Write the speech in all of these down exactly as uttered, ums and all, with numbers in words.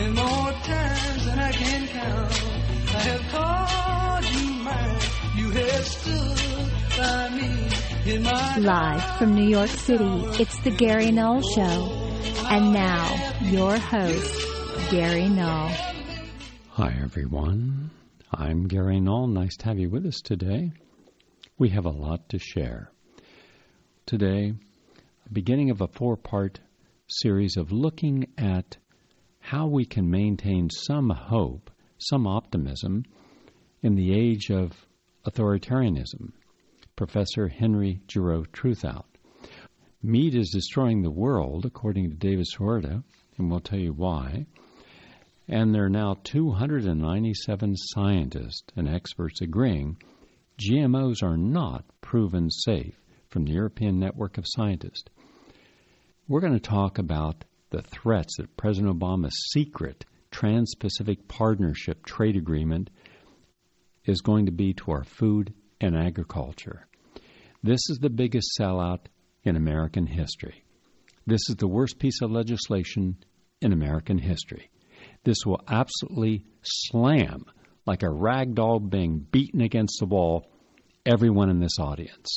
and more times than I can count. I have called you mine. You have stood by me in my Live from New York City, it's the Gary Null Show. And now, your host, Gary Null. Hi, everyone. I'm Gary Null. Nice to have you with us today. We have a lot to share. Today, beginning of a four-part series of looking at how we can maintain some hope, some optimism in the age of authoritarianism. Professor Henry Giroux Truthout. Meat is destroying the world, according to Davis Huerta, and we'll tell you why. And there are now two hundred ninety-seven scientists and experts agreeing G M Os are not proven safe from the European Network of Scientists. We're going to talk about the threats that President Obama's secret Trans-Pacific Partnership trade agreement is going to be to our food and agriculture. This is the biggest sellout in American history. This is the worst piece of legislation in American history. This will absolutely slam, like a rag doll being beaten against the wall, everyone in this audience.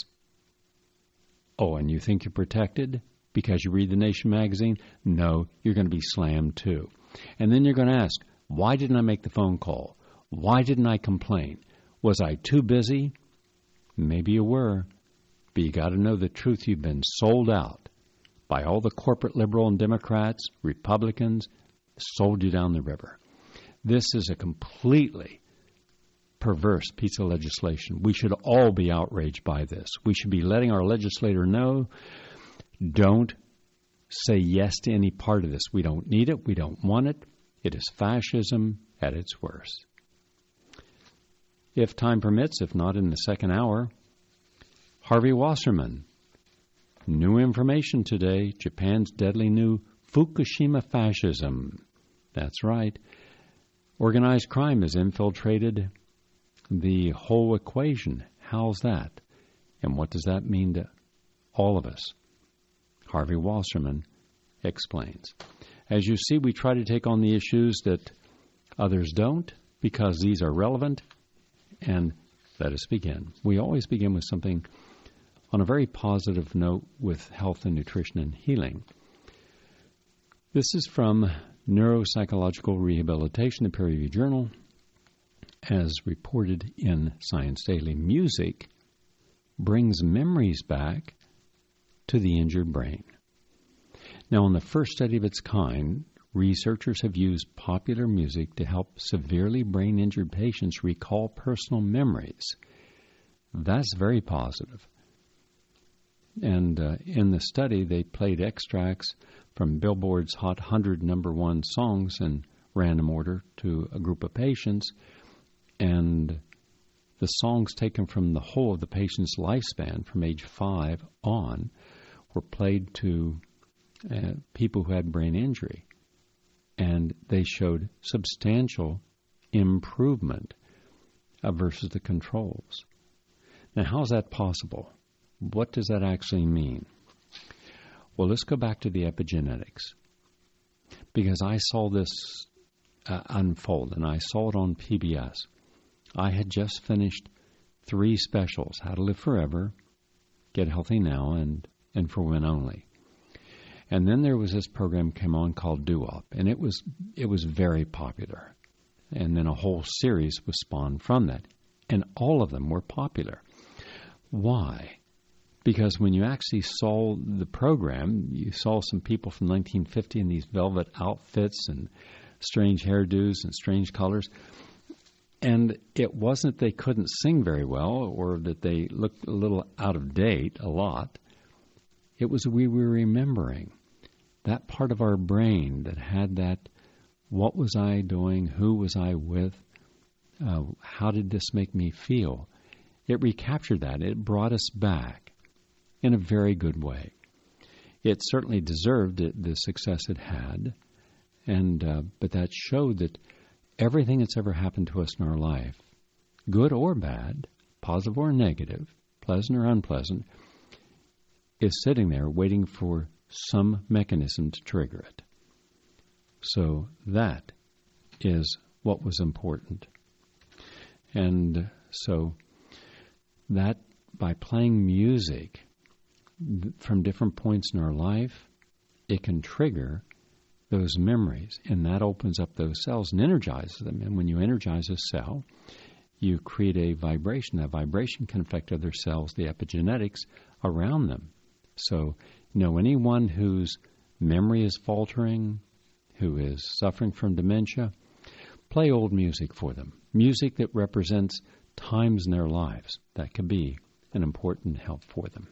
Oh, and you think you're protected because you read The Nation magazine? No, you're going to be slammed too. And then you're going to ask, why didn't I make the phone call? Why didn't I complain? Was I too busy? Maybe you were, but you got to know the truth. You've been sold out by all the corporate liberal and Democrats, Republicans, sold you down the river. This is a completely perverse piece of legislation. We should all be outraged by this. We should be letting our legislator know, don't say yes to any part of this. We don't need it. We don't want it. It is fascism at its worst. If time permits, if not in the second hour, Harvey Wasserman. New information today, Japan's deadly new Fukushima fascism. That's right. Organized crime has infiltrated the whole equation. How's that? And what does that mean to all of us? Harvey Wasserman explains. As you see, we try to take on the issues that others don't because these are relevant. And let us begin. We always begin with something on a very positive note with health and nutrition and healing. This is from Neuropsychological Rehabilitation, the peer-reviewed journal, as reported in Science Daily. Music brings memories back to the injured brain. Now, in the first study of its kind, researchers have used popular music to help severely brain-injured patients recall personal memories. That's very positive. And uh, in the study, they played extracts from Billboard's Hot one hundred number one songs in random order to a group of patients, and the songs taken from the whole of the patient's lifespan from age five on were played to uh, people who had brain injury, and they showed substantial improvement uh, versus the controls. Now, how is that possible? What does that actually mean? Well, let's go back to the epigenetics, because I saw this uh, unfold, and I saw it on P B S. I had just finished three specials, How to Live Forever, Get Healthy Now, and, and For Women Only. And then there was this program came on called Doo-Wop, and it was it was very popular. And then a whole series was spawned from that, and all of them were popular. Why? Because when you actually saw the program, you saw some people from nineteen fifty in these velvet outfits and strange hairdos and strange colors. And it wasn't they couldn't sing very well or that they looked a little out of date a lot. It was we were remembering that part of our brain that had that, what was I doing, who was I with, uh, how did this make me feel? It recaptured that. It brought us back in a very good way. It certainly deserved it, the success it had, and uh, but that showed that everything that's ever happened to us in our life, good or bad, positive or negative, pleasant or unpleasant, is sitting there waiting for some mechanism to trigger it. So that is what was important. And so that by playing music from different points in our life, it can trigger those memories, and that opens up those cells and energizes them. And when you energize a cell, you create a vibration. That vibration can affect other cells, the epigenetics around them. So, you know, anyone whose memory is faltering, who is suffering from dementia, play old music for them. Music that represents times in their lives. That can be an important help for them.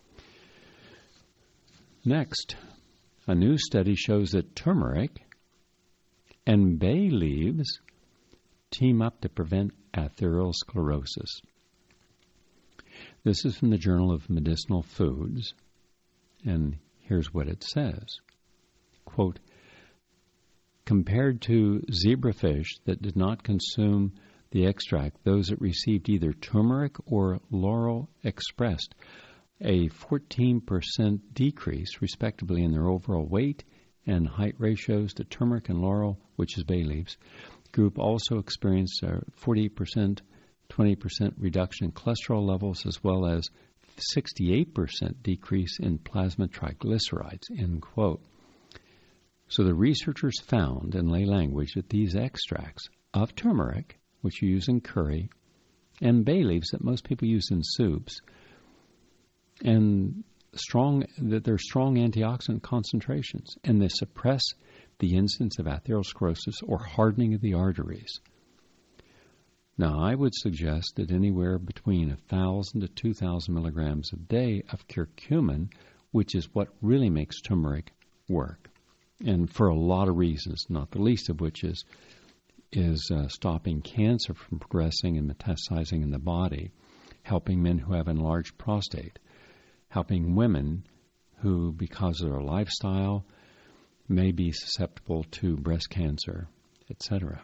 Next, a new study shows that turmeric and bay leaves team up to prevent atherosclerosis. This is from the Journal of Medicinal Foods, and here's what it says. Quote, compared to zebrafish that did not consume the extract, those that received either turmeric or laurel expressed a fourteen percent decrease, respectively, in their overall weight and height ratios to turmeric and laurel, which is bay leaves. The group also experienced a forty-eight percent, twenty percent reduction in cholesterol levels, as well as sixty-eight percent decrease in plasma triglycerides, end quote. So the researchers found, in lay language, that these extracts of turmeric, which you use in curry, and bay leaves that most people use in soups, and strong that they're strong antioxidant concentrations, and they suppress the incidence of atherosclerosis or hardening of the arteries. Now, I would suggest that anywhere between one thousand to two thousand milligrams a day of curcumin, which is what really makes turmeric work, and for a lot of reasons, not the least of which is is uh, stopping cancer from progressing and metastasizing in the body, helping men who have enlarged prostate, helping women who, because of their lifestyle, may be susceptible to breast cancer, et cetera.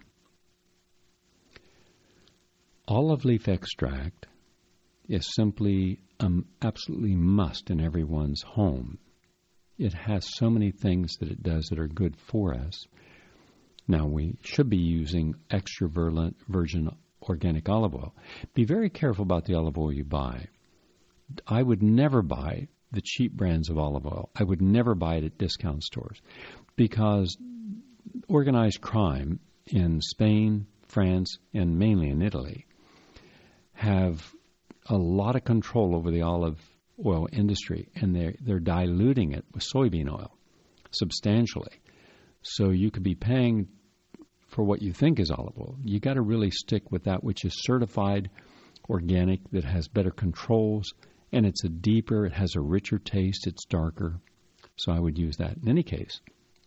Olive leaf extract is simply um, absolutely must in everyone's home. It has so many things that it does that are good for us. Now, we should be using extra virgin organic olive oil. Be very careful about the olive oil you buy. I would never buy the cheap brands of olive oil. I would never buy it at discount stores because organized crime in Spain, France, and mainly in Italy have a lot of control over the olive oil industry, and they're, they're diluting it with soybean oil substantially. So you could be paying for what you think is olive oil. You got to really stick with that which is certified organic, that has better controls, and it's a deeper, it has a richer taste, it's darker. So I would use that. In any case,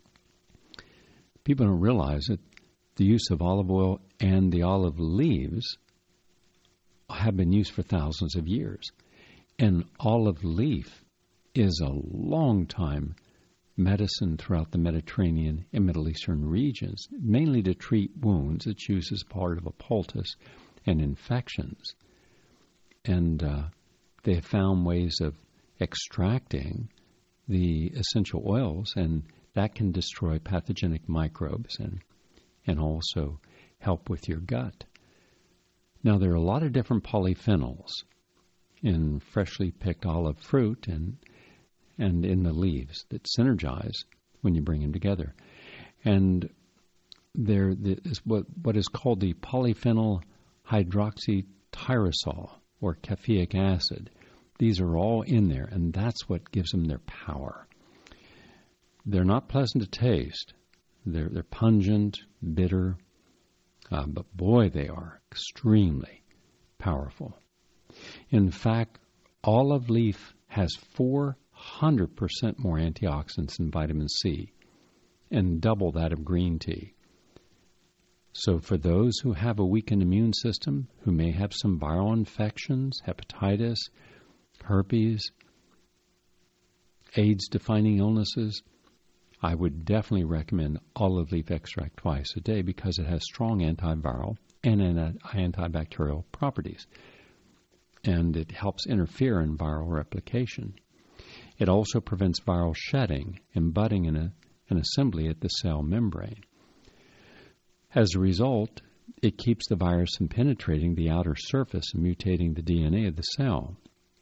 people don't realize that the use of olive oil and the olive leaves have been used for thousands of years. And olive leaf is a long time medicine throughout the Mediterranean and Middle Eastern regions, mainly to treat wounds. It's used as part of a poultice and infections. And uh, they have found ways of extracting the essential oils, and that can destroy pathogenic microbes and and also help with your gut. Now, there are a lot of different polyphenols in freshly picked olive fruit and and in the leaves that synergize when you bring them together. And there is what, what is called the polyphenol hydroxytyrosol, or caffeic acid. These are all in there, and that's what gives them their power. They're not pleasant to taste. They're, they're pungent, bitter, uh, but boy, they are extremely powerful. In fact, olive leaf has four hundred percent more antioxidants than vitamin C, and double that of green tea. So for those who have a weakened immune system, who may have some viral infections, hepatitis, herpes, AIDS-defining illnesses, I would definitely recommend olive leaf extract twice a day because it has strong antiviral and antibacterial properties, and it helps interfere in viral replication. It also prevents viral shedding and budding in a, an assembly at the cell membrane. As a result, it keeps the virus from penetrating the outer surface and mutating the D N A of the cell.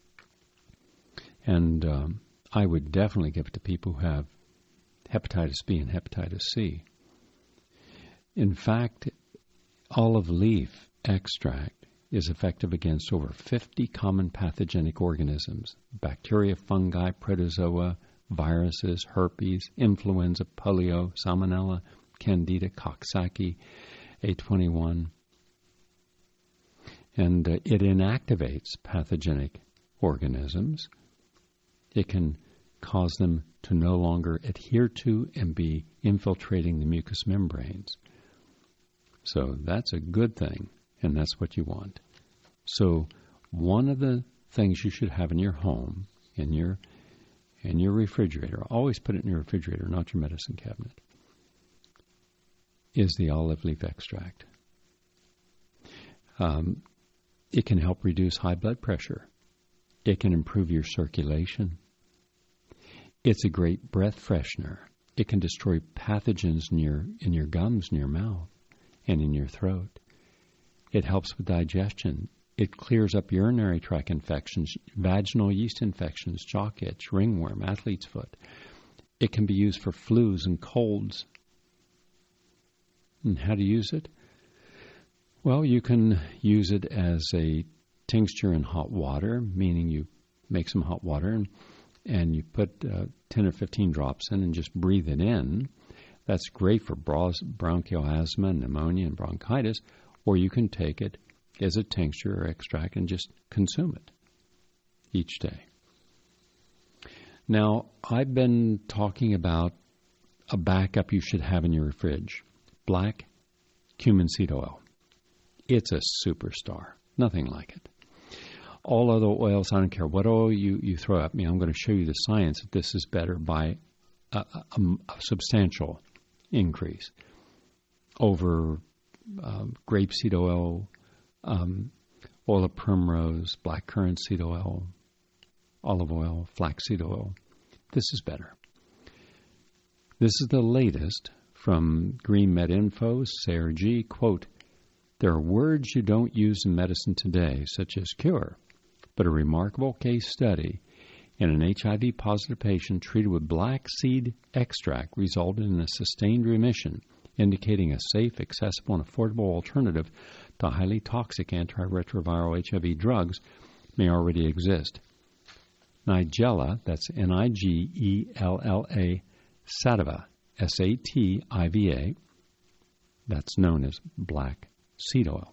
And um, I would definitely give it to people who have hepatitis B and hepatitis C. In fact, olive leaf extract is effective against over fifty common pathogenic organisms: bacteria, fungi, protozoa, viruses, herpes, influenza, polio, salmonella, candida, coxsackie, A twenty-one. And uh, it inactivates pathogenic organisms. It can cause them to no longer adhere to and be infiltrating the mucous membranes. So that's a good thing, and that's what you want. So one of the things you should have in your home, in your in your refrigerator, always put it in your refrigerator, not your medicine cabinet, is the olive leaf extract. Um, it can help reduce high blood pressure. It can improve your circulation. It's a great breath freshener. It can destroy pathogens in your, in your gums, in your mouth, and in your throat. It helps with digestion. It clears up urinary tract infections, vaginal yeast infections, jock itch, ringworm, athlete's foot. It can be used for flus and colds. And how to use it? Well, you can use it as a tincture in hot water, meaning you make some hot water and, and you put uh, ten or fifteen drops in and just breathe it in. That's great for bronchial asthma, pneumonia, and bronchitis. Or you can take it as a tincture or extract and just consume it each day. Now, I've been talking about a backup you should have in your fridge. Black cumin seed oil. It's a superstar. Nothing like it. All other oils, I don't care what oil you, you throw at me, I'm going to show you the science that this is better by a, a, a substantial increase over um, grapeseed oil, um, oil of primrose, blackcurrant seed oil, olive oil, flaxseed oil. This is better. This is the latest from Green Med Info, S A R G, quote, "There are words you don't use in medicine today, such as cure, but a remarkable case study in an H I V-positive patient treated with black seed extract resulted in a sustained remission, indicating a safe, accessible, and affordable alternative to highly toxic antiretroviral H I V drugs may already exist. Nigella, that's N I G E L L A, sativa, S A T I V A, that's known as black seed oil.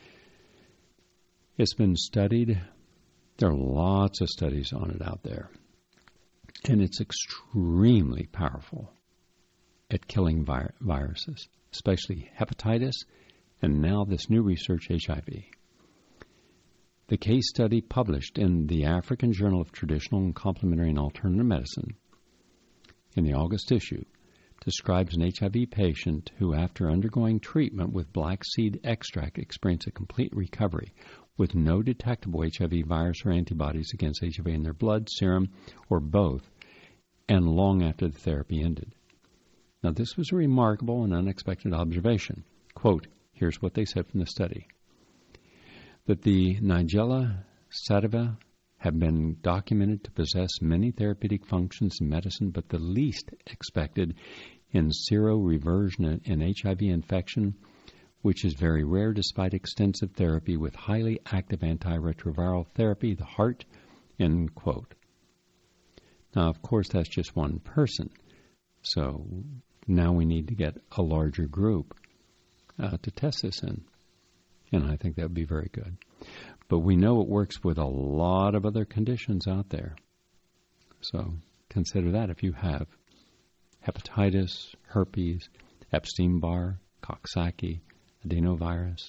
It's been studied. There are lots of studies on it out there. And it's extremely powerful at killing vi- viruses, especially hepatitis, and now this new research, H I V. The case study published in the African Journal of Traditional and Complementary and Alternative Medicine in the August issue describes an H I V patient who, after undergoing treatment with black seed extract, experienced a complete recovery with no detectable H I V virus or antibodies against H I V in their blood, serum, or both, and long after the therapy ended. Now, this was a remarkable and unexpected observation. Quote, here's what they said from the study. That the Nigella sativa have been documented to possess many therapeutic functions in medicine, but the least expected in seroreversion in H I V infection, which is very rare despite extensive therapy with highly active antiretroviral therapy, the heart, end quote. Now, of course, that's just one person. So now we need to get a larger group uh, to test this in. And I think that would be very good. But we know it works with a lot of other conditions out there. So consider that if you have hepatitis, herpes, Epstein-Barr, Coxsackie, adenovirus.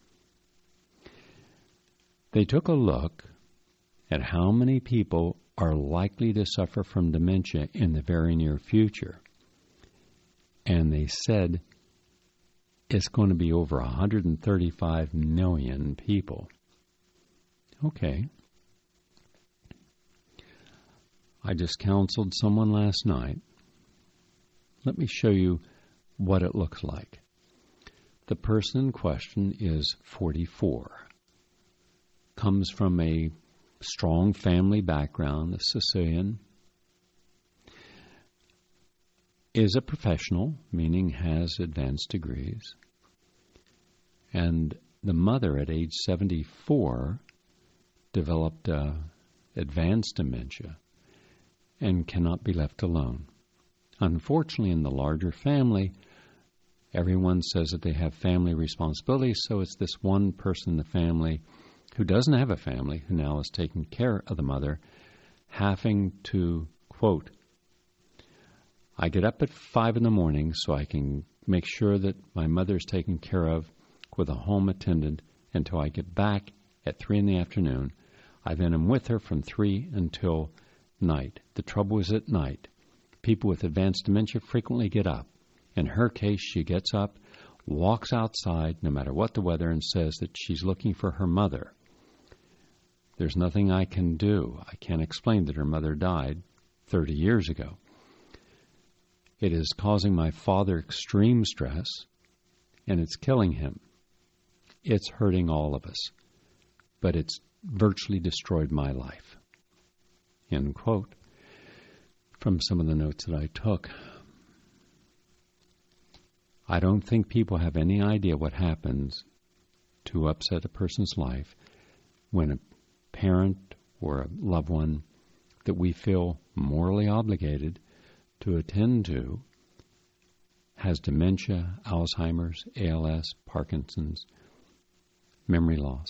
They took a look at how many people are likely to suffer from dementia in the very near future. And they said it's going to be over one hundred thirty-five million people. Okay. I just counseled someone last night. Let me show you what it looks like. The person in question is forty-four, comes from a strong family background, a Sicilian, is a professional, meaning has advanced degrees, and the mother at age seventy-four developed uh, advanced dementia and cannot be left alone. Unfortunately, in the larger family, everyone says that they have family responsibilities, so it's this one person in the family who doesn't have a family, who now is taking care of the mother, having to, quote, I get up at five in the morning so I can make sure that my mother is taken care of with a home attendant until I get back at three in the afternoon. I then am with her from three until night. The trouble is at night. People with advanced dementia frequently get up. In her case, she gets up, walks outside, no matter what the weather, and says that she's looking for her mother. There's nothing I can do. I can't explain that her mother died thirty years ago. It is causing my father extreme stress, and it's killing him. It's hurting all of us, but it's virtually destroyed my life. End quote. From some of the notes that I took. I don't think people have any idea what happens to upset a person's life when a parent or a loved one that we feel morally obligated to attend to has dementia, Alzheimer's, A L S, Parkinson's, memory loss.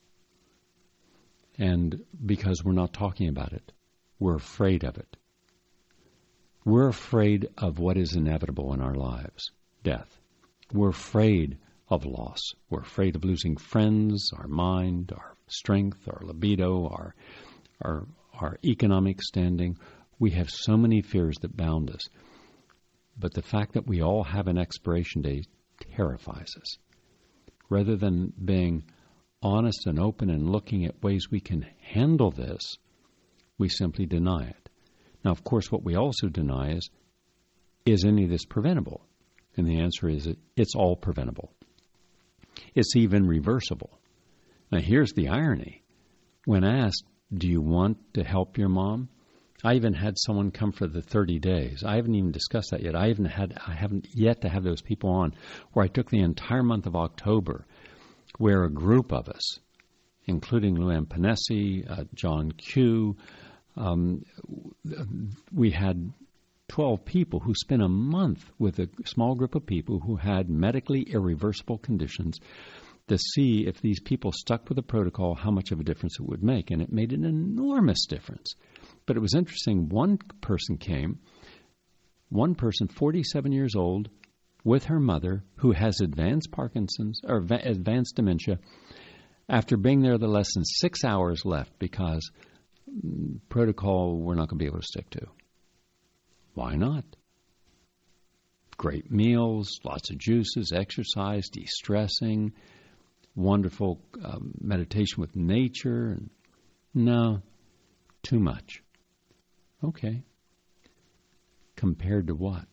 And because we're not talking about it, we're afraid of it. We're afraid of what is inevitable in our lives, death. We're afraid of loss. We're afraid of losing friends, our mind, our strength, our libido, our, our, our economic standing. We have so many fears that bound us. But the fact that we all have an expiration date terrifies us. Rather than being honest and open and looking at ways we can handle this, we simply deny it. Now, of course, what we also deny is, is any of this preventable? And the answer is that it's all preventable. It's even reversible. Now, here's the irony. When asked, do you want to help your mom? I even had someone come for the thirty days. I haven't even discussed that yet. I haven't had, I haven't yet to have those people on, where I took the entire month of October, where a group of us, including Luann Panesi, uh, John Q, um, we had twelve people who spent a month with a small group of people who had medically irreversible conditions to see if these people stuck with the protocol, how much of a difference it would make. And it made an enormous difference. But it was interesting. One person came, one person, forty-seven years old, with her mother, who has advanced Parkinson's or advanced dementia, after being there the less than six hours left because protocol we're not going to be able to stick to. Why not? Great meals, lots of juices, exercise, de-stressing, wonderful um, meditation with nature. And no, too much. Okay. Compared to what?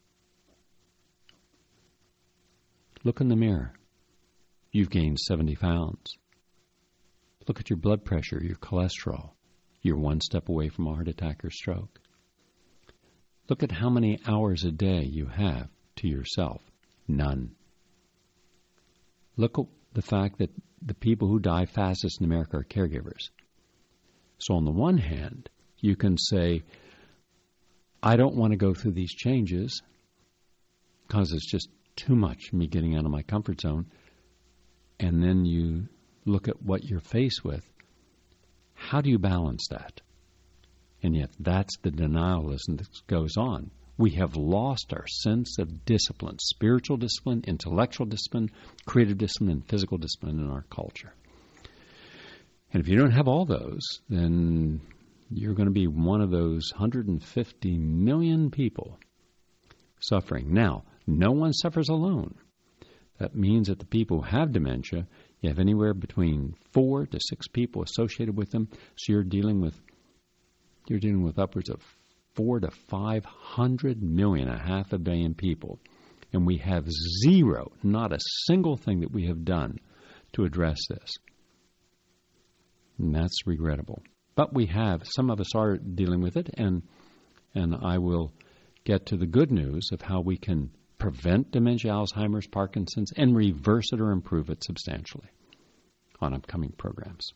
Look in the mirror. You've gained seventy pounds. Look at your blood pressure, your cholesterol. You're one step away from a heart attack or stroke. Look at how many hours a day you have to yourself. None. Look at the fact that the people who die fastest in America are caregivers. So on the one hand, you can say, I don't want to go through these changes because it's just too much me getting out of my comfort zone. And then you look at what you're faced with. How do you balance that? And yet that's the denialism that goes on. We have lost our sense of discipline, spiritual discipline, intellectual discipline, creative discipline, and physical discipline in our culture. And if you don't have all those, then you're going to be one of those one hundred fifty million people suffering. Now, no one suffers alone. That means that the people who have dementia, you have anywhere between four to six people associated with them. So you're dealing with you're dealing with upwards of four to five hundred million, a half a billion people And we have zero, not a single thing that we have done to address this. And that's regrettable. But we have, some of us are dealing with it, and and I will get to the good news of how we can prevent dementia, Alzheimer's, Parkinson's, and reverse it or improve it substantially on upcoming programs.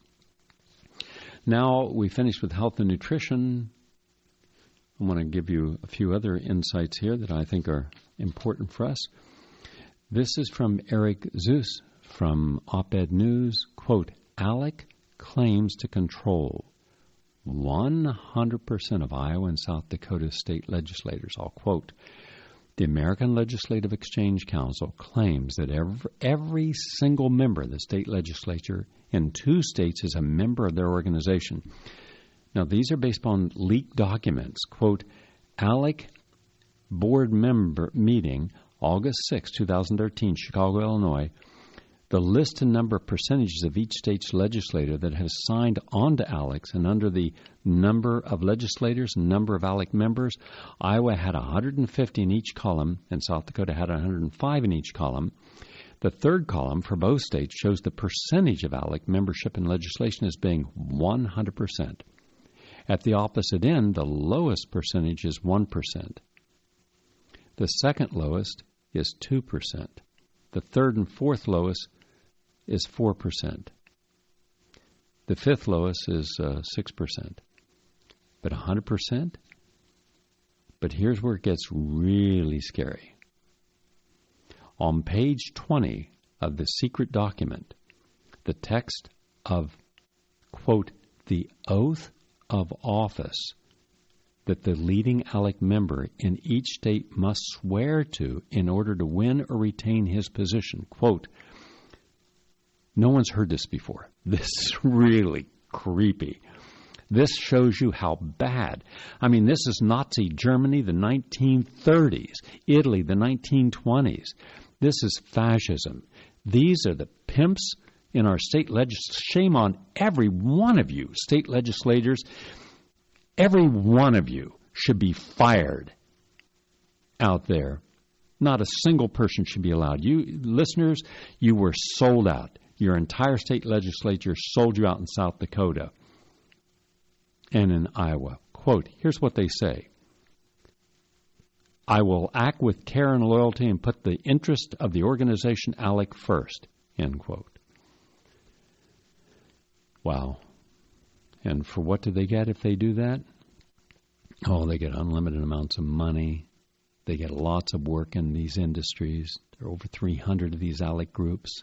Now we finish with health and nutrition. I want to give you a few other insights here that I think are important for us. This is from Eric Zeus from Op-Ed News. Quote, ALEC claims to control one hundred percent of Iowa and South Dakota state legislators. I'll quote, the American Legislative Exchange Council claims that every, every single member of the state legislature in two states is a member of their organization. Now, these are based upon leaked documents. Quote, ALEC board member meeting, August sixth, twenty thirteen, Chicago, Illinois. The list and number of percentages of each state's legislator that has signed on to ALEC, and under the number of legislators and number of ALEC members, Iowa had one hundred fifty in each column, and South Dakota had one hundred five in each column. The third column for both states shows the percentage of ALEC membership in legislation as being one hundred percent. At the opposite end, the lowest percentage is one percent. The second lowest is two percent. The third and fourth lowest is four percent. The fifth lowest is uh, six percent. But one hundred percent? But here's where it gets really scary. On page twenty of the secret document, the text of, quote, the oath of office that the leading ALEC member in each state must swear to in order to win or retain his position. Quote, no one's heard this before. This is really creepy. This shows you how bad. I mean, this is Nazi Germany, the nineteen thirties, Italy, the nineteen twenties. This is fascism. These are the pimps in our state legislatures. Shame on every one of you, state legislators. Every one of you should be fired out there. Not a single person should be allowed. You listeners, you were sold out. Your entire state legislature sold you out in South Dakota and in Iowa. Quote, here's what they say. I will act with care and loyalty and put the interest of the organization ALEC first, end quote. Wow. And for what do they get if they do that? Oh, they get unlimited amounts of money. They get lots of work in these industries. There are over three hundred of these ALEC groups.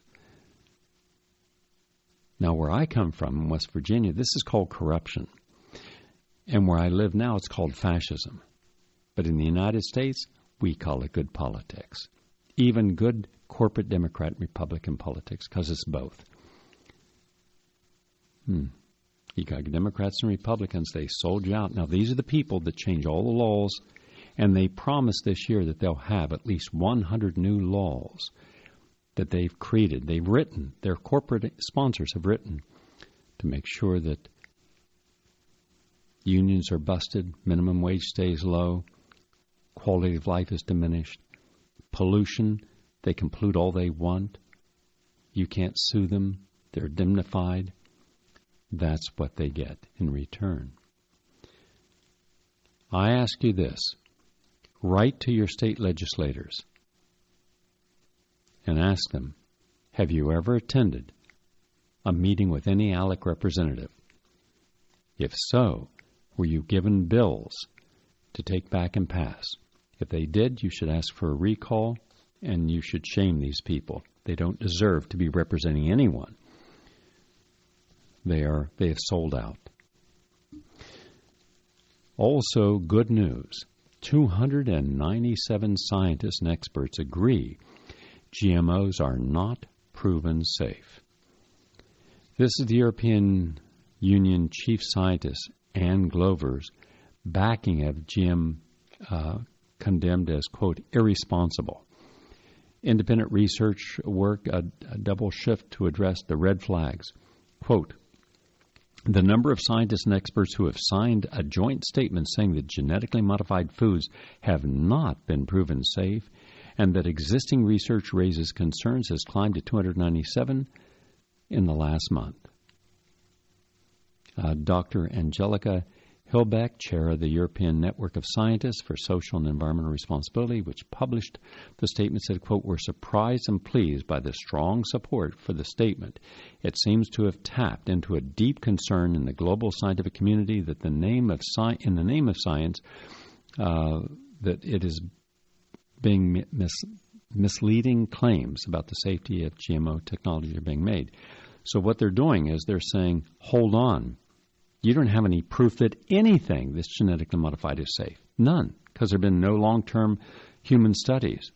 Now, where I come from in West Virginia, this is called corruption. And where I live now, it's called fascism. But in the United States, we call it good politics. Even good corporate Democrat and Republican politics, because it's both. Hmm. You got Democrats and Republicans, they sold you out. Now, these are the people that change all the laws, and they promise this year that they'll have at least one hundred new laws that they've created. They've written, their corporate sponsors have written to make sure that unions are busted, minimum wage stays low, quality of life is diminished, pollution, they can pollute all they want. You can't sue them. They're indemnified. That's what they get in return. I ask you this. Write to your state legislators and ask them, have you ever attended a meeting with any ALEC representative? If so, were you given bills to take back and pass? If they did, you should ask for a recall, and you should shame these people. They don't deserve to be representing anyone. They are, they have sold out. Also, good news. two hundred ninety-seven scientists and experts agree G M Os are not proven safe. This is the European Union chief scientist, Anne Glover's, backing of G M uh, condemned as, quote, irresponsible. Independent research work, a, a double shift to address the red flags. Quote, the number of scientists and experts who have signed a joint statement saying that genetically modified foods have not been proven safe and that existing research raises concerns has climbed to two hundred ninety-seven in the last month. Uh, Doctor Angelica Hilbeck, chair of the European Network of Scientists for Social and Environmental Responsibility, which published the statement, said, quote, "We're surprised and pleased by the strong support for the statement. It seems to have tapped into a deep concern in the global scientific community that the name of sci- in the name of science, uh, that it is being mis- misleading claims about the safety of G M O technology are being made." So what they're doing is they're saying, hold on. You don't have any proof that anything that's genetically modified is safe. None, because there have been no long-term human studies.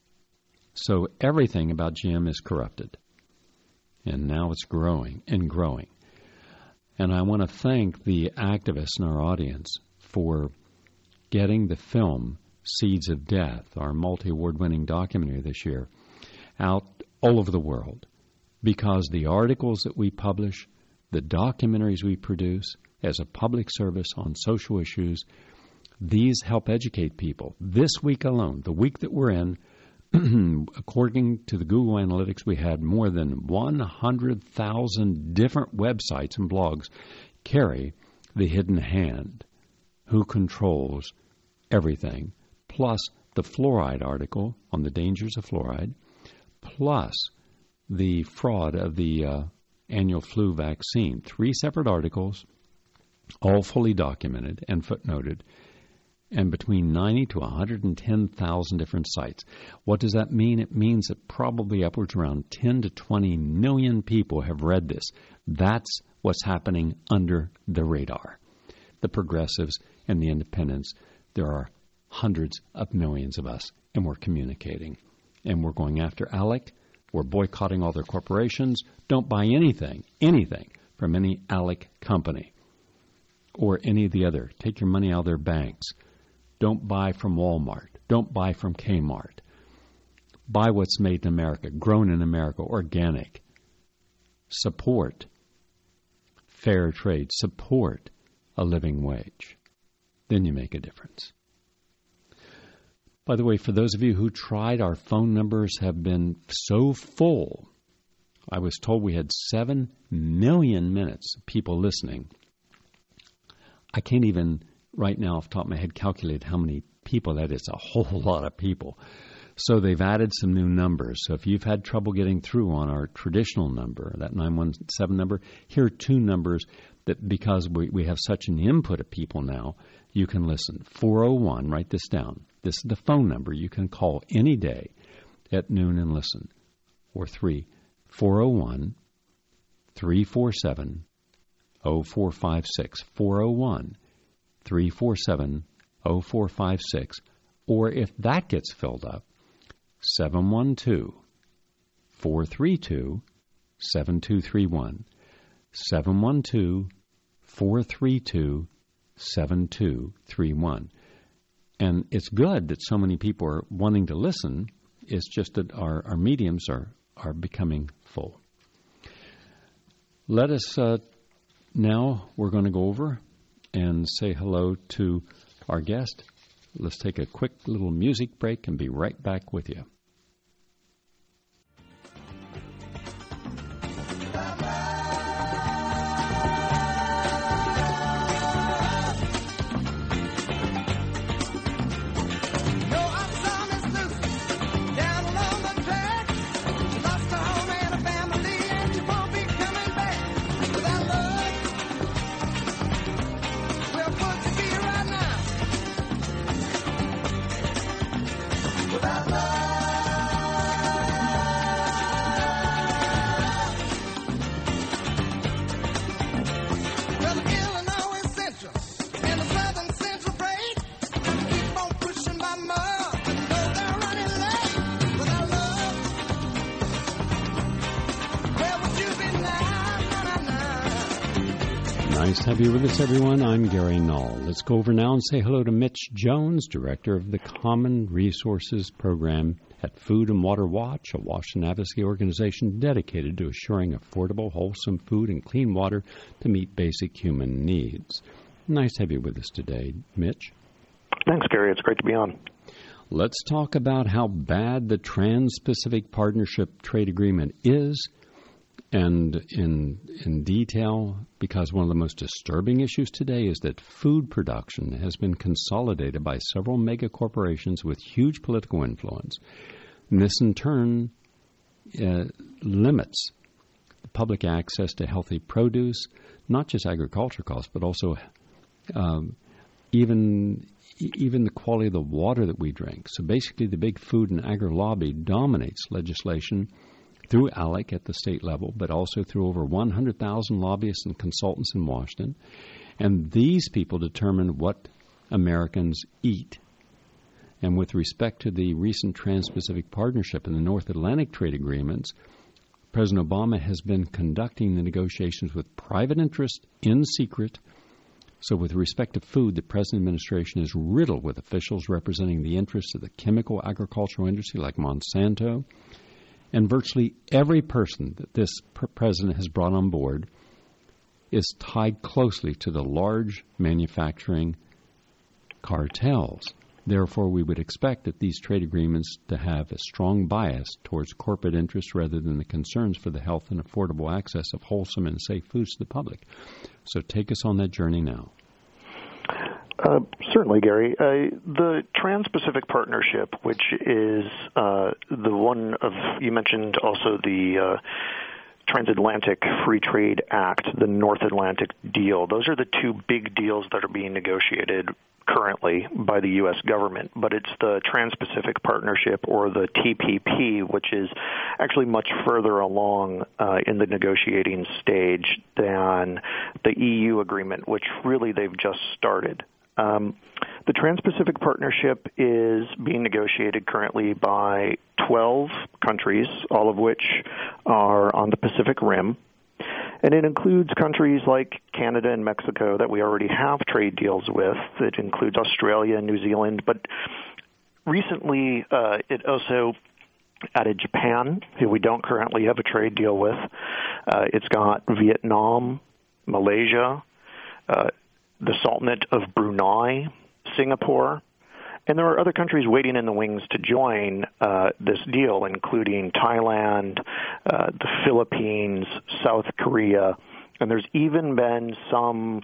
So everything about G M is corrupted. And now it's growing and growing. And I want to thank the activists in our audience for getting the film Seeds of Death, our multi-award winning documentary this year, out all over the world. Because the articles that we publish, the documentaries we produce as a public service on social issues, these help educate people. This week alone, the week that we're in, according to the Google Analytics, we had more than one hundred thousand different websites and blogs carry the hidden hand, who controls everything, plus the fluoride article on the dangers of fluoride, plus the fraud of the uh, annual flu vaccine. Three separate articles, all fully documented and footnoted, and between ninety to one hundred ten thousand different sites. What does that mean? It means that probably upwards around ten to twenty million people have read this. That's what's happening under the radar. The progressives and the independents, there are hundreds of millions of us, and we're communicating. And we're going after ALEC. We're boycotting all their corporations. Don't buy anything, anything from any ALEC company or any of the other. Take your money out of their banks. Don't buy from Walmart. Don't buy from Kmart. Buy what's made in America, grown in America, organic. Support fair trade. Support a living wage. Then you make a difference. By the way, for those of you who tried, our phone numbers have been so full. I was told we had seven million minutes of people listening. I can't even right now off the top of my head calculate how many people that is. A whole lot of people. So they've added some new numbers. So if you've had trouble getting through on our traditional number, that nine one seven number, here are two numbers that because we, we have such an input of people now, you can listen. four oh one, write this down. This is the phone number you can call any day at noon and listen. Or three, four oh one, three four seven, oh four five six. four oh one, three four seven, oh four five six. Or if that gets filled up, seven one two, four three two, seven two three one. seven one two, four three two, seven two three one. And it's good that so many people are wanting to listen. It's just that our, our mediums are, are becoming full. Let us, uh, now we're going to go over and say hello to our guest. Let's take a quick little music break and be right back with you. Nice to have you with us, everyone. I'm Gary Null. Let's go over now and say hello to Mitch Jones, Director of the Common Resources Program at Food and Water Watch, a Washington advocacy organization dedicated to assuring affordable, wholesome food and clean water to meet basic human needs. Nice to have you with us today, Mitch. Thanks, Gary. It's great to be on. let's talk about how bad the Trans-Pacific Partnership Trade Agreement is, and in in detail, because one of the most disturbing issues today is that food production has been consolidated by several mega corporations with huge political influence. And this, in turn, uh, limits the public access to healthy produce, not just agriculture costs, but also um, even even the quality of the water that we drink. So basically, the big food and agri lobby dominates legislation through ALEC at the state level, but also through over one hundred thousand lobbyists and consultants in Washington. And these people determine what Americans eat. And with respect to the recent Trans-Pacific Partnership and the North Atlantic trade agreements, President Obama has been conducting the negotiations with private interest in secret. So with respect to food, the President administration is riddled with officials representing the interests of the chemical agricultural industry like Monsanto. And virtually every person that this president has brought on board is tied closely to the large manufacturing cartels. Therefore, we would expect that these trade agreements to have a strong bias towards corporate interests rather than the concerns for the health and affordable access of wholesome and safe foods to the public. So take us on that journey now. Uh, certainly, Gary. Uh, the Trans-Pacific Partnership, which is uh, the one of, you mentioned also the uh, Transatlantic Free Trade Act, the North Atlantic deal. Those are the two big deals that are being negotiated currently by the U S government, but it's the Trans-Pacific Partnership, or the T P P, which is actually much further along uh, in the negotiating stage than the E U agreement, which really they've just started. Um, the Trans-Pacific Partnership is being negotiated currently by twelve countries, all of which are on the Pacific Rim. And it includes countries like Canada and Mexico that we already have trade deals with. It includes Australia and New Zealand. But recently, uh, it also added Japan, who we don't currently have a trade deal with. Uh, it's got Vietnam, Malaysia, uh, the Sultanate of Brunei, Singapore. And there are other countries waiting in the wings to join uh, this deal, including Thailand, uh, the Philippines, South Korea, and there's even been some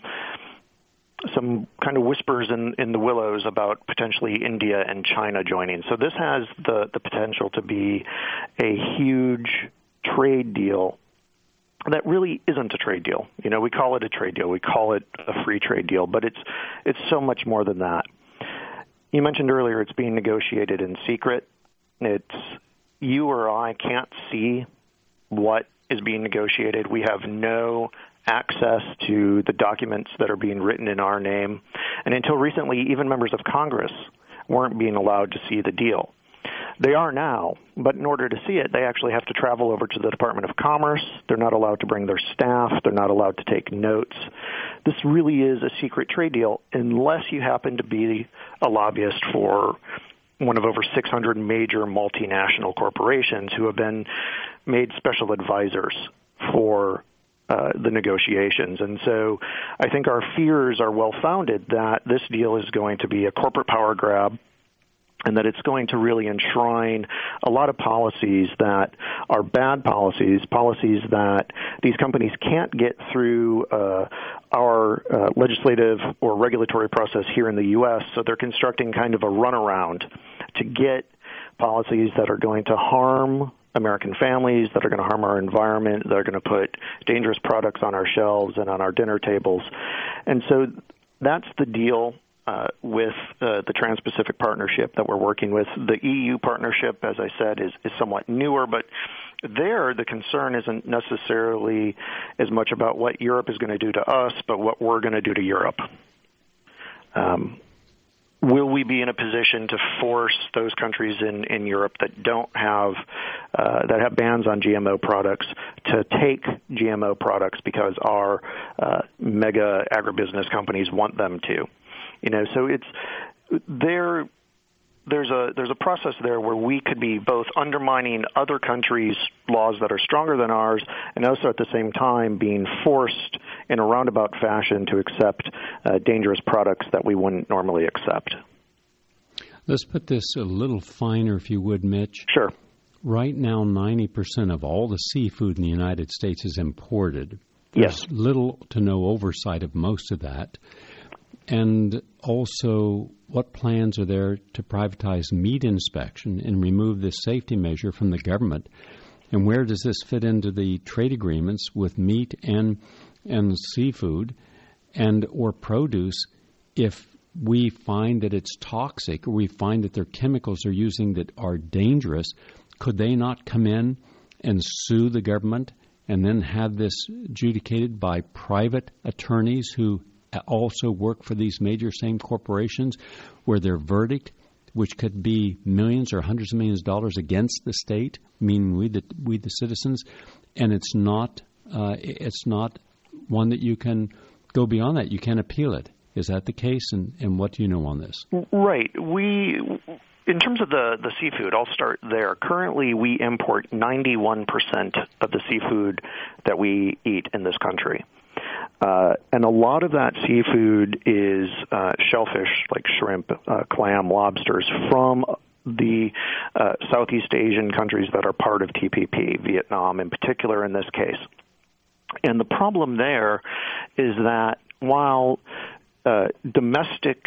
some kind of whispers in, in the willows about potentially India and China joining. So this has the, the potential to be a huge trade deal that really isn't a trade deal. You know, we call it a trade deal, we call it a free trade deal, but it's it's so much more than that. You mentioned earlier it's being negotiated in secret. It's you or I can't see what is being negotiated. We have no access to the documents that are being written in our name. And until recently, even members of Congress weren't being allowed to see the deal. They are now, but in order to see it, they actually have to travel over to the Department of Commerce. They're not allowed to bring their staff. They're not allowed to take notes. This really is a secret trade deal unless you happen to be a lobbyist for one of over six hundred major multinational corporations who have been made special advisors for uh, the negotiations. And so I think our fears are well-founded that this deal is going to be a corporate power grab, and that it's going to really enshrine a lot of policies that are bad policies, policies that these companies can't get through uh, our uh, legislative or regulatory process here in the U S, so they're constructing kind of a runaround to get policies that are going to harm American families, that are going to harm our environment, that are going to put dangerous products on our shelves and on our dinner tables. And so that's the deal Uh, with uh, the Trans-Pacific Partnership that we're working with. The E U partnership, as I said, is, is somewhat newer, but there the concern isn't necessarily as much about what Europe is going to do to us, but what we're going to do to Europe. Um, will we be in a position to force those countries in, in Europe that don't have, uh, that have bans on G M O products to take G M O products because our uh, mega agribusiness companies want them to? You know, so it's there. There's a there's a process there where we could be both undermining other countries' laws that are stronger than ours, and also at the same time being forced in a roundabout fashion to accept uh, dangerous products that we wouldn't normally accept. Let's put this a little finer, if you would, Mitch. Sure. Right now, ninety percent of all the seafood in the United States is imported. There's yes. little to no oversight of most of that. And also, what plans are there to privatize meat inspection and remove this safety measure from the government? And where does this fit into the trade agreements with meat and and seafood and or produce if we find that it's toxic or we find that there are chemicals they're using that are dangerous? Could they not come in and sue the government and then have this adjudicated by private attorneys who also work for these major same corporations, where their verdict, which could be millions or hundreds of millions of dollars against the state, meaning we the, we the citizens, and it's not uh, it's not one that you can go beyond that. You can appeal it. Is that the case? And, and what do you know on this? Right. We, in terms of the, the seafood, I'll start there. Currently, we import ninety-one percent of the seafood that we eat in this country. Uh, and a lot of that seafood is uh, shellfish, like shrimp, uh, clam, lobsters, from the uh, Southeast Asian countries that are part of T P P, Vietnam in particular in this case. And the problem there is that while uh, domestic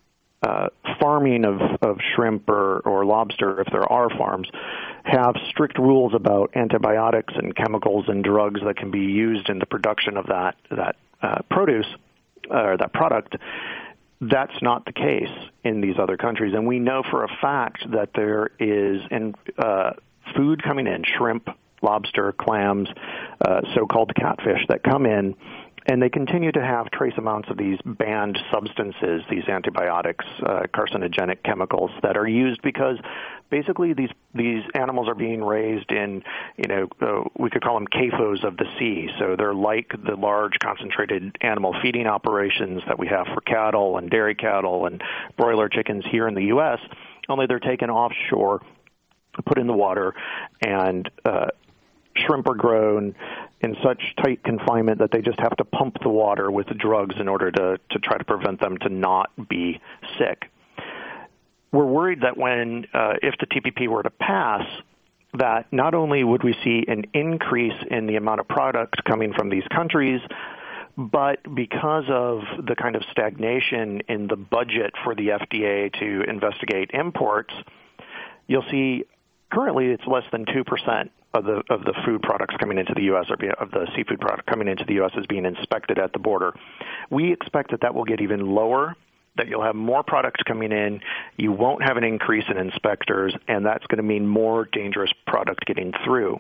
uh, farming of, of shrimp or, or lobster, if there are farms, have strict rules about antibiotics and chemicals and drugs that can be used in the production of that that uh, produce or uh, that product, that's not the case in these other countries. And we know for a fact that there is in, uh, food coming in, shrimp, lobster, clams, uh, so-called catfish that come in, and they continue to have trace amounts of these banned substances, these antibiotics, uh, carcinogenic chemicals that are used because basically these these animals are being raised in, you know, uh, we could call them C A F Os of the sea. So they're like the large concentrated animal feeding operations that we have for cattle and dairy cattle and broiler chickens here in the U S, only they're taken offshore, put in the water, and uh, shrimp are grown in such tight confinement that they just have to pump the water with drugs in order to, to try to prevent them to not be sick. We're worried that when, uh, if the T P P were to pass, that not only would we see an increase in the amount of product coming from these countries, but because of the kind of stagnation in the budget for the F D A to investigate imports, you'll see currently it's less than two percent of the of the food products coming into the U S or of the seafood product coming into the U S is being inspected at the border. We expect that that will get even lower, that you'll have more products coming in, you won't have an increase in inspectors, and that's going to mean more dangerous product getting through.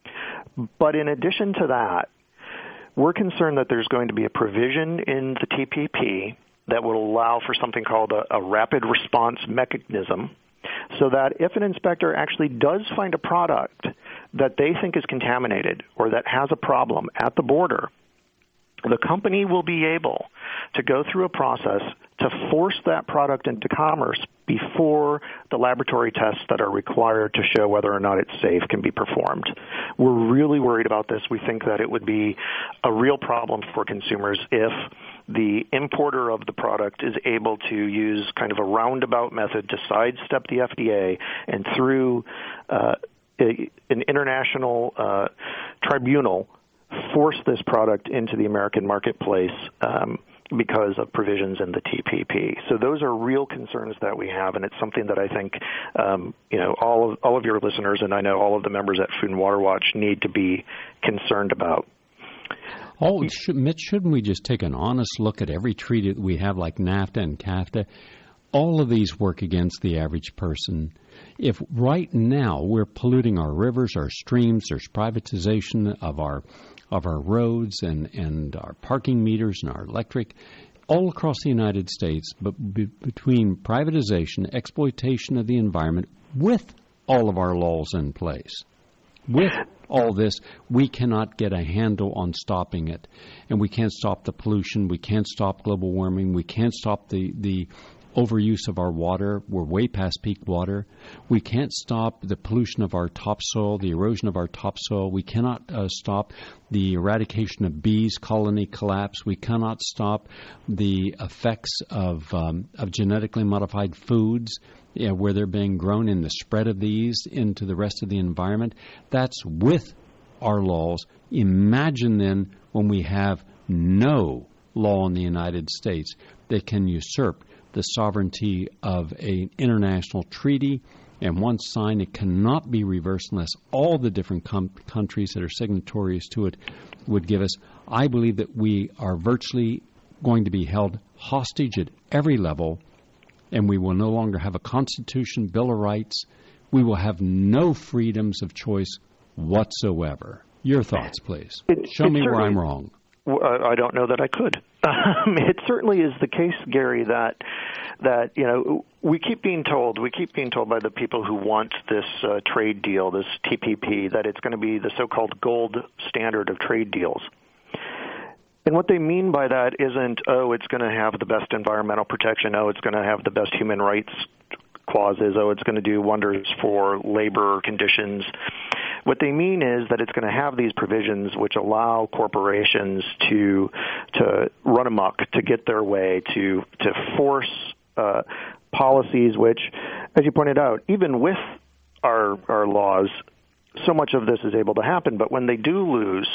But in addition to that, we're concerned that there's going to be a provision in the T P P that will allow for something called a, a rapid response mechanism, so that if an inspector actually does find a product that they think is contaminated or that has a problem at the border, the company will be able to go through a process to force that product into commerce before the laboratory tests that are required to show whether or not it's safe can be performed. We're really worried about this. We think that it would be a real problem for consumers if the importer of the product is able to use kind of a roundabout method to sidestep the F D A and through uh, a, an international uh, tribunal force this product into the American marketplace um, because of provisions in the T P P. So those are real concerns that we have, and it's something that I think um, you know all of all of your listeners, and I know all of the members at Food and Water Watch, need to be concerned about. Oh, should, Mitch, shouldn't we just take an honest look at every treaty that we have, like NAFTA and CAFTA? All of these work against the average person. If right now we're polluting our rivers, our streams, there's privatization of our of our roads and, and our parking meters and our electric, all across the United States, but be, between privatization, exploitation of the environment, with all of our laws in place, with all this, we cannot get a handle on stopping it. And we can't stop the pollution. We can't stop global warming. We can't stop the, the overuse of our water. We're way past peak water. We can't stop the pollution of our topsoil, the erosion of our topsoil. We cannot uh, stop the eradication of bees, colony collapse. We cannot stop the effects of um, of genetically modified foods, you know, where they're being grown, and the spread of these into the rest of the environment. That's with our laws. Imagine then when we have no law in the United States that can usurp the sovereignty of an international treaty, and once signed, it cannot be reversed unless all the different com- countries that are signatories to it would give us. I believe that we are virtually going to be held hostage at every level, and we will no longer have a Constitution, Bill of Rights. We will have no freedoms of choice whatsoever. Your thoughts, please. It, Show me where I'm wrong. I don't know that I could. Um, it certainly is the case, Gary, that that you know we keep being told, we keep being told by the people who want this uh, trade deal, this T P P, that it's going to be the so-called gold standard of trade deals. And what they mean by that isn't, oh, it's going to have the best environmental protection, oh, it's going to have the best human rights clauses, oh, it's going to do wonders for labor conditions. What they mean is that it's going to have these provisions which allow corporations to to run amok, to get their way, to to force uh, policies which, as you pointed out, even with our our laws, so much of this is able to happen. But when they do lose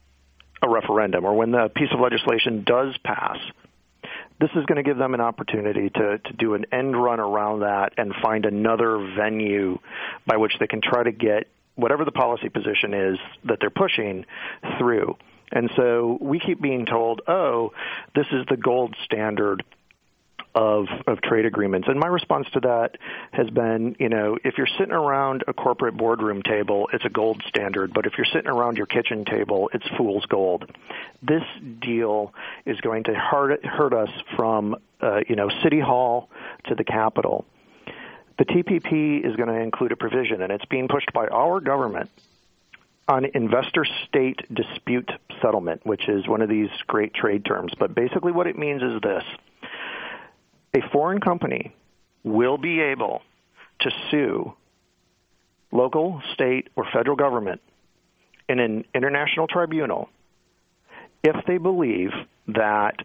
a referendum, or when the piece of legislation does pass, this is going to give them an opportunity to, to do an end run around that and find another venue by which they can try to get whatever the policy position is that they're pushing through. And so we keep being told, oh, this is the gold standard of of trade agreements. And my response to that has been, you know, if you're sitting around a corporate boardroom table, it's a gold standard. But if you're sitting around your kitchen table, it's fool's gold. This deal is going to hurt, hurt us from, uh, you know, City Hall to the Capitol. The T P P is going to include a provision, and it's being pushed by our government, on investor-state dispute settlement, which is one of these great trade terms. But basically what it means is this. A foreign company will be able to sue local, state, or federal government in an international tribunal if they believe that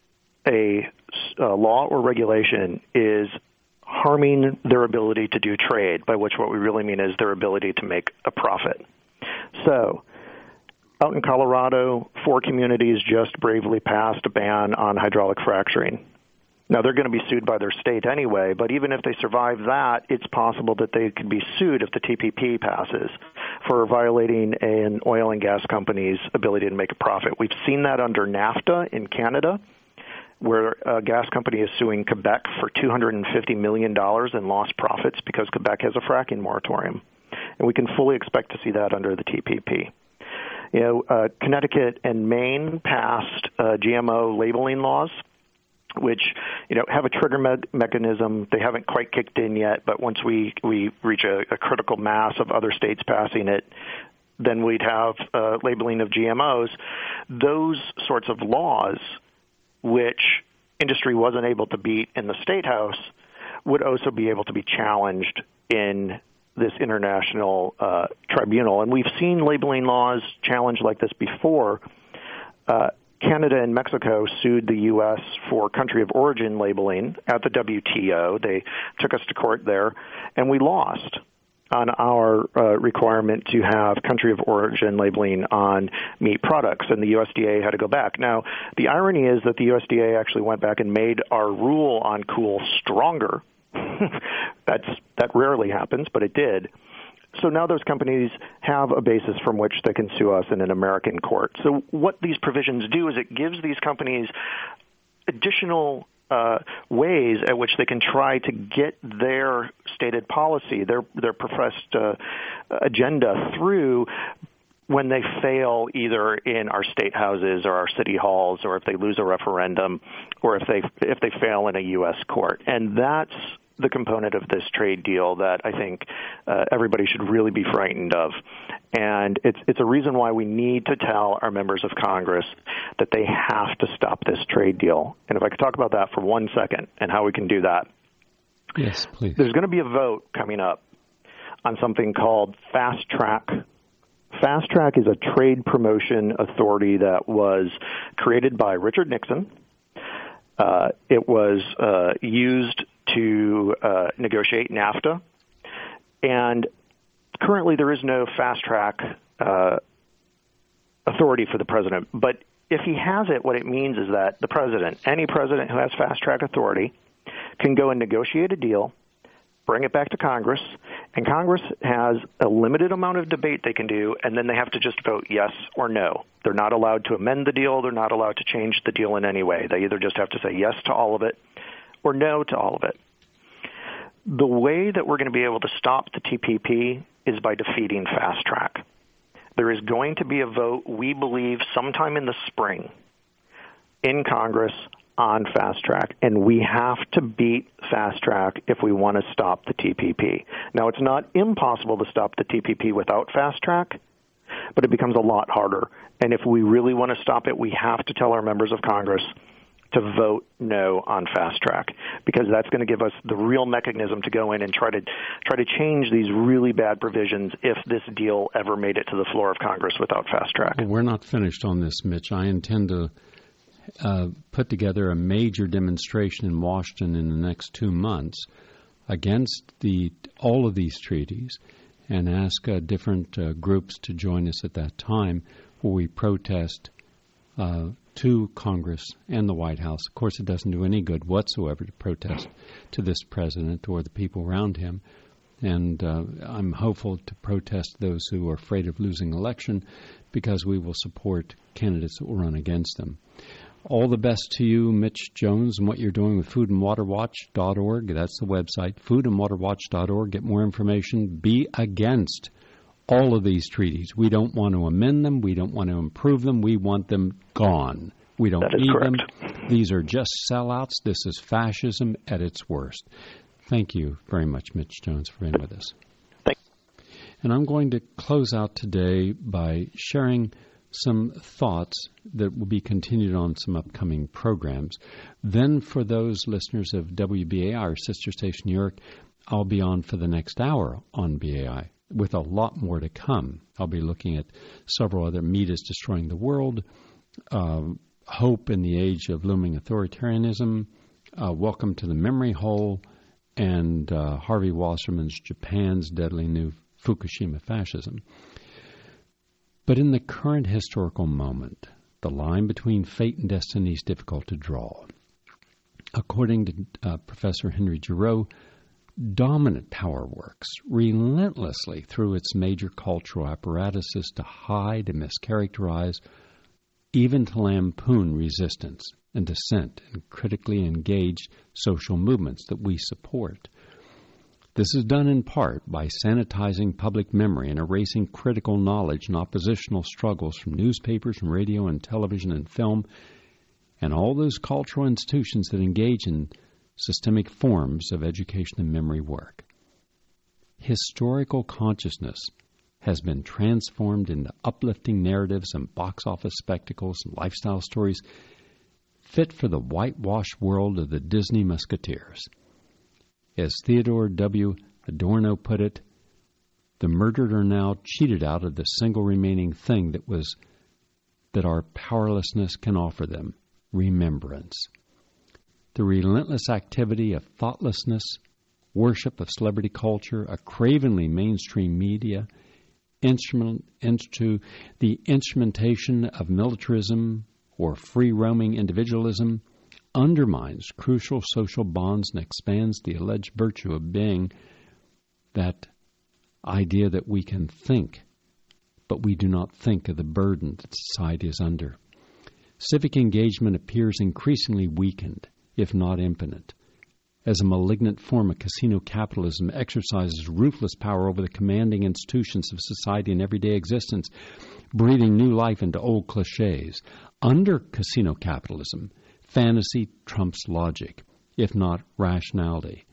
a, a law or regulation is harming their ability to do trade, by which what we really mean is their ability to make a profit. So, out in Colorado, four communities just bravely passed a ban on hydraulic fracturing. Now, they're going to be sued by their state anyway, but even if they survive that, it's possible that they could be sued if the T P P passes for violating an oil and gas company's ability to make a profit. We've seen that under NAFTA in Canada, where a gas company is suing Quebec for two hundred fifty million dollars in lost profits because Quebec has a fracking moratorium. And we can fully expect to see that under the T P P. You know, uh, Connecticut and Maine passed uh, G M O labeling laws, which, you know, have a trigger me- mechanism. They haven't quite kicked in yet, but once we, we reach a, a critical mass of other states passing it, then we'd have uh, labeling of G M Os. Those sorts of laws, which industry wasn't able to beat in the State House, would also be able to be challenged in this international uh, tribunal. And we've seen labeling laws challenged like this before. Uh, Canada and Mexico sued the U S for country of origin labeling at the W T O. They took us to court there, and we lost on our uh, requirement to have country of origin labeling on meat products, and the U S D A had to go back. Now, the irony is that the U S D A actually went back and made our rule on cool stronger. That's that rarely happens, but it did. So now those companies have a basis from which they can sue us in an American court. So what these provisions do is it gives these companies additional uh, ways at which they can try to get their stated policy, their their professed uh, agenda through when they fail either in our state houses or our city halls, or if they lose a referendum, or if they if they fail in a U S court. And that's the component of this trade deal that I think uh, everybody should really be frightened of. And it's it's a reason why we need to tell our members of Congress that they have to stop this trade deal. And if I could talk about that for one second and how we can do that. Yes, please. There's going to be a vote coming up on something called Fast Track. Fast Track is a trade promotion authority that was created by Richard Nixon. Uh, it was uh, used to uh, negotiate NAFTA. And currently there is no Fast Track uh, authority for the president. But if he has it, what it means is that the president, any president who has Fast Track authority, can go and negotiate a deal, bring it back to Congress, and Congress has a limited amount of debate they can do, and then they have to just vote yes or no. They're not allowed to amend the deal. They're not allowed to change the deal in any way. They either just have to say yes to all of it or no to all of it. The way that we're going to be able to stop the T P P is by defeating Fast Track. There is going to be a vote, we believe, sometime in the spring in Congress on Fast Track, and we have to beat Fast Track if we want to stop the T P P. Now, it's not impossible to stop the T P P without Fast Track, but it becomes a lot harder. And if we really want to stop it, we have to tell our members of Congress to vote no on Fast Track, because that's going to give us the real mechanism to go in and try to try to change these really bad provisions if this deal ever made it to the floor of Congress without Fast Track. Well, we're not finished on this, Mitch. I intend to Uh, put together a major demonstration in Washington in the next two months against the all of these treaties, and ask uh, different uh, groups to join us at that time, where we protest uh, to Congress and the White House. Of course, it doesn't do any good whatsoever to protest to this president or the people around him. And uh, I'm hopeful to protest those who are afraid of losing election, because we will support candidates that will run against them. All the best to you, Mitch Jones, and what you're doing with food and water watch dot org. That's the website, food and water watch dot org. Get more information. Be against all of these treaties. We don't want to amend them. We don't want to improve them. We want them gone. We don't need correct. them. These are just sellouts. This is fascism at its worst. Thank you very much, Mitch Jones, for being with us. Thank you. And I'm going to close out today by sharing some thoughts that will be continued on some upcoming programs. Then for those listeners of W B A I, our sister station New York, I'll be on for the next hour on B A I with a lot more to come. I'll be looking at several other Meat is Destroying the World, uh, Hope in the Age of Looming Authoritarianism, uh, Welcome to the Memory Hole, and uh, Harvey Wasserman's Japan's Deadly New Fukushima Fascism. But in the current historical moment, the line between fate and destiny is difficult to draw. According to uh, Professor Henry Giroux, dominant power works relentlessly through its major cultural apparatuses to hide and mischaracterize, even to lampoon resistance and dissent in critically engaged social movements that we support. This is done in part by sanitizing public memory and erasing critical knowledge and oppositional struggles from newspapers and radio and television and film and all those cultural institutions that engage in systemic forms of education and memory work. Historical consciousness has been transformed into uplifting narratives and box office spectacles and lifestyle stories fit for the whitewashed world of the Disney Musketeers. As Theodore W. Adorno put it, the murdered are now cheated out of the single remaining thing that was that our powerlessness can offer them, remembrance. The relentless activity of thoughtlessness, worship of celebrity culture, a cravenly mainstream media, instrument into the instrumentation of militarism or free-roaming individualism, undermines crucial social bonds and expands the alleged virtue of being, that idea that we can think, but we do not think of the burden that society is under. Civic engagement appears increasingly weakened, if not impotent, as a malignant form of casino capitalism exercises ruthless power over the commanding institutions of society and everyday existence, breathing new life into old cliches. Under casino capitalism, fantasy trumps logic, if not rationality.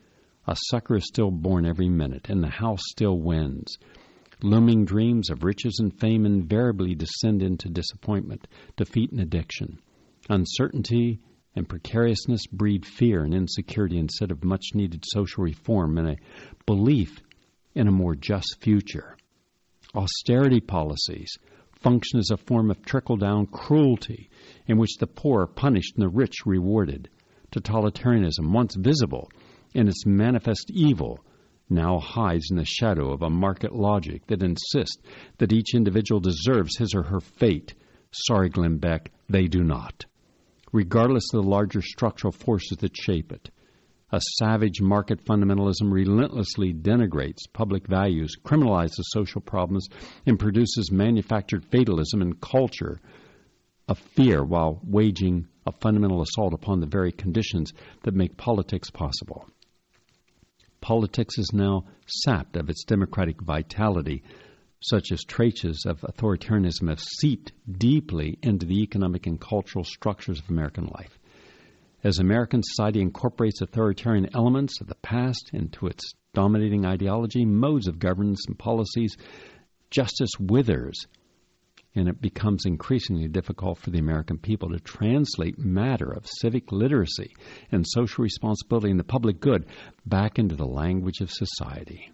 A sucker is still born every minute, and the house still wins. Looming dreams of riches and fame invariably descend into disappointment, defeat, and addiction. Uncertainty and precariousness breed fear and insecurity instead of much-needed social reform and a belief in a more just future. Austerity policies function as a form of trickle-down cruelty in which the poor are punished and the rich rewarded. Totalitarianism, once visible in its manifest evil, now hides in the shadow of a market logic that insists that each individual deserves his or her fate. Sorry, Glenn Beck, they do not. Regardless of the larger structural forces that shape it, a savage market fundamentalism relentlessly denigrates public values, criminalizes social problems, and produces manufactured fatalism and culture of fear while waging a fundamental assault upon the very conditions that make politics possible. Politics is now sapped of its democratic vitality, such as traits of authoritarianism have seeped deeply into the economic and cultural structures of American life. As American society incorporates authoritarian elements of the past into its dominating ideology, modes of governance, and policies, justice withers, and it becomes increasingly difficult for the American people to translate matter of civic literacy and social responsibility and the public good back into the language of society.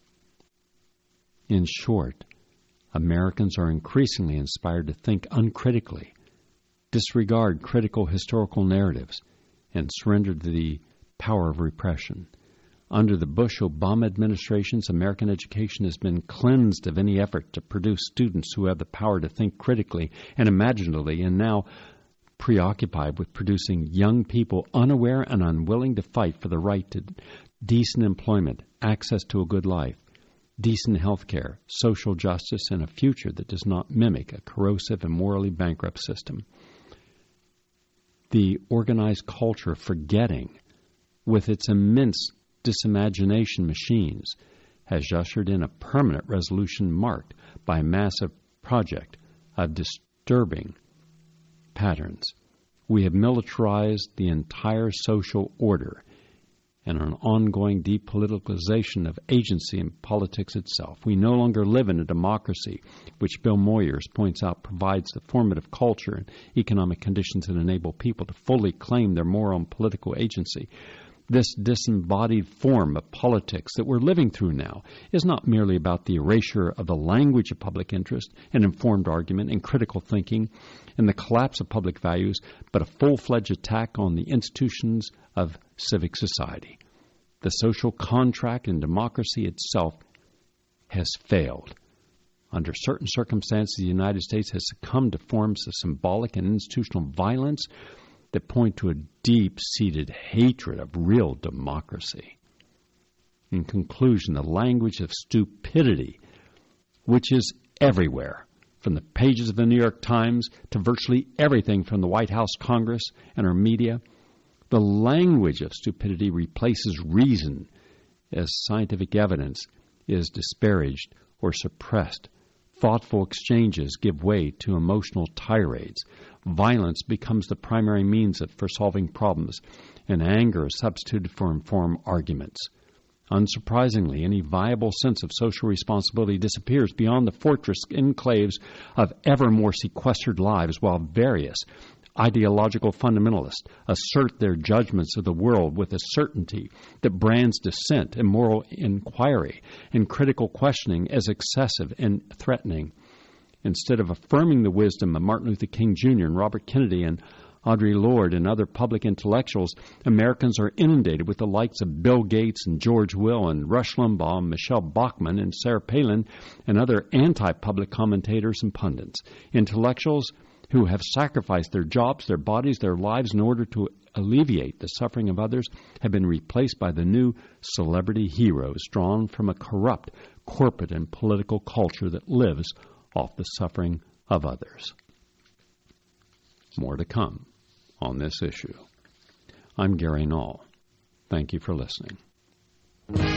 In short, Americans are increasingly inspired to think uncritically, disregard critical historical narratives, and surrender to the power of repression. Under the Bush-Obama administrations, American education has been cleansed of any effort to produce students who have the power to think critically and imaginatively, and now preoccupied with producing young people unaware and unwilling to fight for the right to decent employment, access to a good life, decent health care, social justice, and a future that does not mimic a corrosive and morally bankrupt system. The organized culture of forgetting, with its immense disimagination machines, has ushered in a permanent resolution marked by a massive project of disturbing patterns. We have militarized the entire social order and an ongoing depoliticalization of agency and politics itself. We no longer live in a democracy, which Bill Moyers points out provides the formative culture and economic conditions that enable people to fully claim their moral and political agency. This disembodied form of politics that we're living through now is not merely about the erasure of the language of public interest and informed argument and critical thinking and the collapse of public values, but a full-fledged attack on the institutions of civic society. The social contract and democracy itself has failed. Under certain circumstances, the United States has succumbed to forms of symbolic and institutional violence that point to a deep-seated hatred of real democracy. In conclusion, the language of stupidity, which is everywhere, from the pages of the New York Times to virtually everything from the White House, Congress, and our media, the language of stupidity replaces reason as scientific evidence is disparaged or suppressed. Thoughtful exchanges give way to emotional tirades. Violence becomes the primary means of, for solving problems, and anger is substituted for informed arguments. Unsurprisingly, any viable sense of social responsibility disappears beyond the fortress enclaves of ever more sequestered lives, while various ideological fundamentalists assert their judgments of the world with a certainty that brands dissent and moral inquiry and critical questioning as excessive and threatening. Instead of affirming the wisdom of Martin Luther King Junior and Robert Kennedy and Audre Lorde and other public intellectuals, Americans are inundated with the likes of Bill Gates and George Will and Rush Limbaugh and Michelle Bachmann and Sarah Palin and other anti-public commentators and pundits. Intellectuals who have sacrificed their jobs, their bodies, their lives in order to alleviate the suffering of others have been replaced by the new celebrity heroes drawn from a corrupt corporate and political culture that lives off the suffering of others. More to come on this issue. I'm Gary Null. Thank you for listening.